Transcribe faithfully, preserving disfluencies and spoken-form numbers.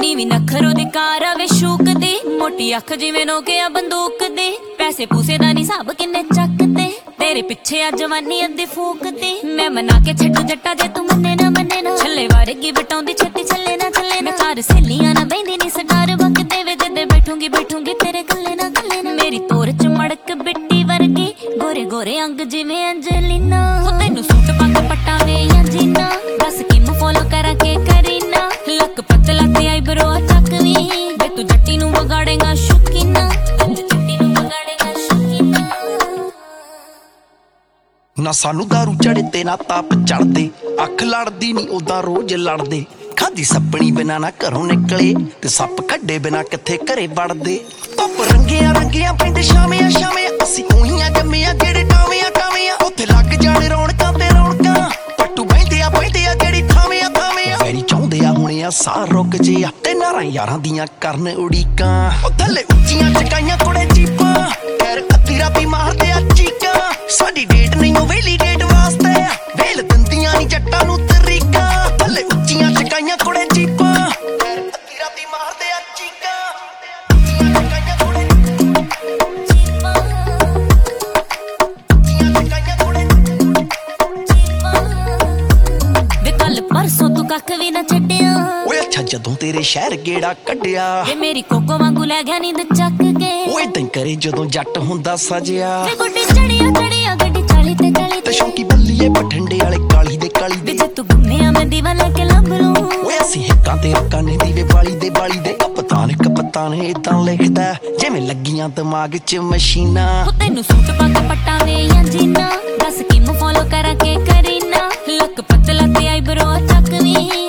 ਨੀਵੀਂ ਨਖਰੋ ਦੀ ਕਾਰ ਆਵੇ ਸ਼ੂਕ ਦੀ, ਮੋਟੀ ਅੱਖ ਜਿਵੇਂ ਨੋਕਿਆ ਬੰਦੂਕ ਦੀ। ਪੈਸੇ ਪੂਸੇ ਦਾ ਨੀ ਹਿਸਾਬ ਕਿੰਨੇ ਚੱਕਦੇ, ਤੇਰੇ ਪਿੱਛੇ ਆ ਜਵਾਨੀ ਅੱਧੀ ਫੂਕਦੀ। ਮੈਂ ਮਨਾ ਕੇ ਛੱਡੂ ਜੱਟਾ ਜੇ ਤੂੰ ਮੰਨੇ ਨਾ ਮੰਨੇ ਨਾ, ਛੱਲੇ ਵਾਰਗੀ ਬਟਾਉਂਦੀ ਛੱਤੀ ਛੱਲੇ ਨਾ ਛੱਲੇ ਨਾ। ਘਰ ਸਹੇਲੀਆਂ ਨਾ ਬਹਿੰਦੀ ਨੀ ਸਟਾਰ ਬਕਦੇ ਵੇ, ਜਦੇ ਬੈਠੂਗੀ ਬੈਠੂਗੀ ਤੇਰੇ ਗੱਲੇ ਨਾ ਗੱਲੇ ਨਾ। ਮੇਰੀ ਤੋਰ ਚ ਮੜਕ ਬਿੱਟੀ ਵਰਗੀ, ਗੋਰੇ ਗੋਰੇ ਅੰਗ ਜਿਵੇਂ ਅੰਜਲੀਨਾ। ਹੋ ਤੈਨੂੰ ਸੂਟ ਪਾ ਕੇ ਪਟਾਵੇ ਜਾਂ ਜੀਨਾ, ਦੱਸ ਕਿਮ ਫੋਲੋ ਕਰਾਂ ਕੇ ਕਰੀਨਾ। ਲੱਕ ਪਤਲਾ ਤੇ ਆਈਬਰੋ ਚੱਕਵੀਂ, ਵੇ ਤੂੰ ਜੱਟੀ ਨੂੰ ਵਿਗਾੜੇਗਾ ਸ਼ੁਕੀਨਾ, ਜੱਟੀ ਨੂੰ ਵਿਗਾੜੇਗਾ ਸ਼ੁਕੀਨਾ। ਨਾ ਸਾਨੂੰ ਦਾਰੂ ਚੜੇ ਤੇ ਨਾ ਤਾਪ ਚੜਦੇ, ਅੱਖ ਲੜਦੀ ਨੀ ਉਦਾਂ ਰੋਜ਼ ਲੜਦੇ। ਖਾਦੀ ਸੱਪਣੀ ਬਿਨਾ ਨਾ ਘਰੋਂ ਨਿਕਲੇ, ਤੇ ਸੱਪ ਕੱਢੇ ਬਿਨਾ ਕਿੱਥੇ ਘਰੇ ਵੜਦੇ। ਧੁੱਪ ਰੰਗੀਆਂ ਰੰਗੀਆਂ ਪਿੰਡ ਸ਼ਾਮਿਆਂ ਸ਼ਾਮਿਆਂ, ਅਸੀਂ ਉਹੀਆਂ ਜੰਮਿਆਂ ਜਿਹੜੇ ਟਾਵਿਆਂ ਟਾਵਿਆਂ। ਉੱਥੇ ਲੱਗ ਜਾਣ ਰੌਣਕਾਂ ਤੇ ਰੌਣਕਾਂ, ਪੱਟੂ ਬਹਿੰਦੇ ਆ ਬਹਿੰਦੇ ਆ ਜਿਹੜੀ ਥਾਵਿਆਂ ਥਾਵਿਆਂ। ਵੈਰੀ ਚਾਹੁੰਦੇ ਆ ਹੁਣੇ ਆ ਸਾਹ ਰੁਕ ਜੇ ਆ, ਤੇ ਨਾਰਾਂ ਯਾਰਾਂ ਦੀਆਂ ਕਰਨ ਉਡੀਕਾਂ। ਉਹ ਥੱਲੇ ਉੱਚੀਆਂ ਚਕਾਈਆਂ ਕੁੜੇ ਚੀਪਾਂ, ਖੈਰ ਅੱਧੀ ਰਾਤੀ ਮਾਰਦੇ ਆ ਚੀਕਾਂ। ਸਾਡੀ ਡੇਟ ਨਹੀਂ ਉਹ ਵੇਲੀ ਡੇਟ ਵਾਸਤੇ, ਵੇਲ ਦਿੰਦੀਆਂ ਨੀ ਜੱਟਾਂ ਨੂੰ ਤਰੀਕਾਂ। ਥੱਲੇ ਉੱਚੀਆਂ ਚਕਾਈਆਂ ਕੁੜੇ ਚੀਪਾਂ, ਖੈਰ ਅੱਧੀ ਰਾਤੀ ਮਾਰਦੇ ਆ ਚੀਕਾਂ। ਉੱਚੀਆਂ ਚਕਾਈਆਂ ਕੁੜੇ ਚੀਪਾਂ, ਉੱਚੀਆਂ ਚਕਾਈਆਂ ਕੁੜੇ ਚੀਪਾਂ। ਵੇ ਕੱਲ ਪਰਸੋਂ ਤੂੰ ਕੱਖ ਵੀ ਨਾ ਛੱਡਿਆ, ਓਏ ਅੱਛਾ ਜਦੋਂ ਤੇਰੇ ਸ਼ਹਿਰ ਗੇੜਾ ਕੱਢਿਆ। ਵੇ ਮੇਰੀ ਕੋਕੋ ਵਾਂਗੂ ਲੈ ਗਿਆ ਨੀਂਦ ਚੱਕ ਕੇ, ਓਏ ਏਦਾਂ ਕਰੇ ਜਦੋਂ ਜੱਟ ਹੁੰਦਾ ਸਜਿਆ। ਵੇ ਗੁੱਡੀ ਚੜਿਆ ਚੜਿਆ ਗੱਡੀ ਚਾਲੀ ਤੇ ਗਲੀ ਤੇ ਸ਼ੌਂਕੀ ਬੱਲੀਏ ਬਠਿੰਡੇ ਵਾਲੇ ਕਾਲੀ ਦੇ ਕਾਲੀ ਵੇ ਦੇ। ਜੇ ਤੂੰ ਗੁੰਮਿਆ ਮੈਂ ਦੀਵਾ ਲੈ ਕੇ ਲੱਭ ਲੂੰ। ਓਏ ਅਸੀਂ ਹਿੱਕਾਂ ਤੇ ਹੱਕਾਂ ਨੇ ਦੀਵੇ ਵਾਲੀ ਦੇ ਵਾਲੀ ਦੇ। ਕਪਤਾਨ ਕਪਤਾਨ ਏਦਾਂ ਲਿਖਦਾ ਜਿਵੇਂ ਲੱਗੀਆਂ ਦਿਮਾਗ 'ਚ ਮਸ਼ੀਨਾਂ। ਹੋ ਤੈਨੂੰ ਸੂਟ ਪਾ ਕੇ ਪਟਾਵੇ ਜਾਂ ਜੀਨਾ, ਦੱਸ ਕਿਮ ਫੋਲੋ ਕਰਾਂ ਕੇ ਕਰੀਨਾ। ਲੱਕ ਪਤਲਾ ਤੇ ਆਈਬਰੋ ਚੱਕਵੀਂ,